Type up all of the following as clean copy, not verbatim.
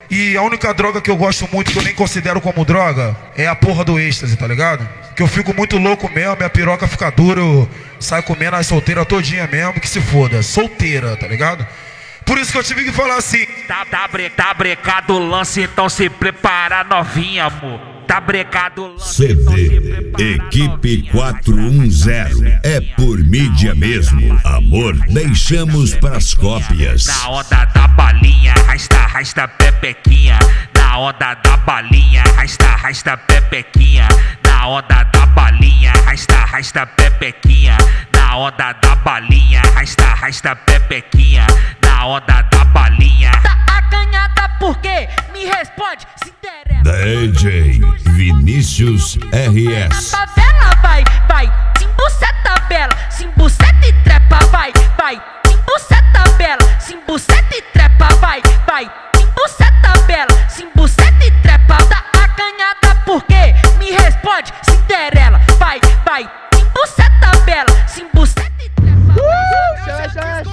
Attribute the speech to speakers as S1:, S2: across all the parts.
S1: E a única droga que eu gosto muito, que eu nem considero como droga, é a porra do êxtase, tá ligado? Que eu fico muito louco mesmo, minha piroca fica dura, eu saio comendo as solteiras todinha mesmo, que se foda. Solteira, tá ligado? Por isso que eu tive que falar assim.
S2: Tá brecado o lance, então se prepara, novinha, amor. Tá brecado o lance,
S3: CD
S2: então se prepara,
S3: Equipe
S2: novinha.
S3: 410 é por mídia mesmo. Amor, deixamos pras cópias.
S2: Na onda da balinha, arrasta pepequinha. Na onda da balinha, arrasta pepequinha. Na onda da balinha, arrasta pepequinha. Na onda da balinha, arrasta pepequinha. Na onda da balinha.
S4: Tá acanhada por quê? Me responde, se interessa.
S3: DJ Vinícius RS.
S4: Na favela vai, simbuceta bela, simbuceta e trepa, vai, simbuceta bela, simbuceta e trepa, vai, simbuceta bela, simbuceta e trepa. Tá acanhada por quê? Me responde, Cinderela, vai, simbuceta bela, simbuceta e trepa.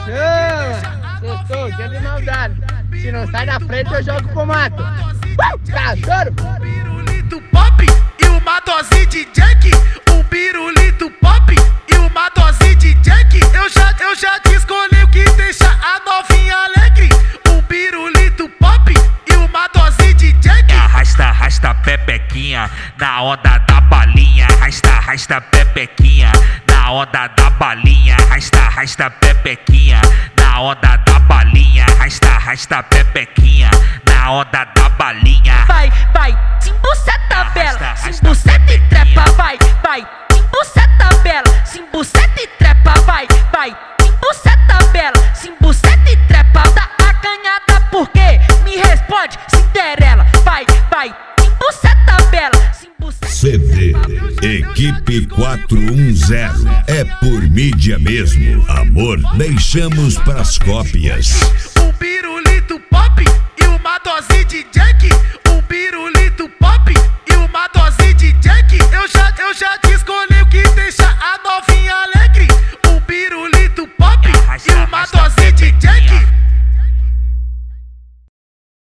S5: Chama. Gostou, dia de maldade. Se não sai da frente, eu jogo pro mato. Cachorro!
S6: Pirulito pop e uma dose de Jack. Um pirulito pop e uma dose de Jack. Eu já te escolhi o que deixa a novinha alegre. Um pirulito pop e uma dose de Jack.
S2: Arrasta pepequinha. Na onda da balinha, arrasta pepequinha. Na onda da balinha, arrasta pepequinha. Na onda da balinha, arrasta pepequinha. Na onda da balinha.
S4: Vai, simbuceta bela, simbuceta e trepa, vai, simbuceta bela, simbuceta e trepa, vai, simbuceta bela, simbuceta e trepa. Tá acanhada por quê? Me responde, Cinderela, vai, simbuceta bela, simbuceta.
S3: CD Equipe 410 é por mídia mesmo. Amor, deixamos pras cópias.